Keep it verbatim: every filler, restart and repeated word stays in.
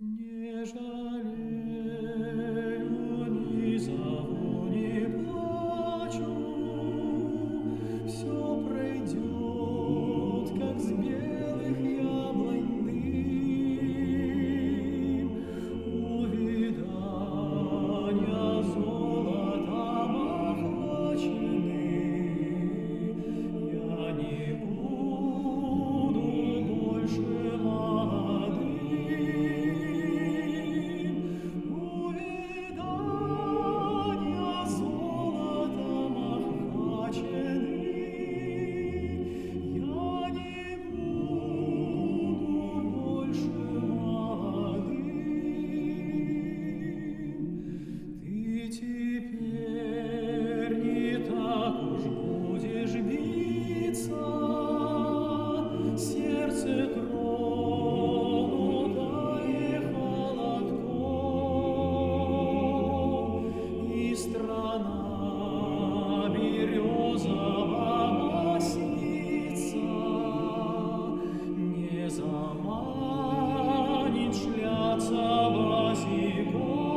Не жалею, не зову, не плачу, все пройдет, как с белых яблонь дым. Увядания золотом охвачены, я не буду больше молодым. Увядания золотом охвачены, я не буду больше молодым. Ты теперь не так уж будешь биться, сердце тронутое холодком, и страна березова маслица не заманит шляться босиком.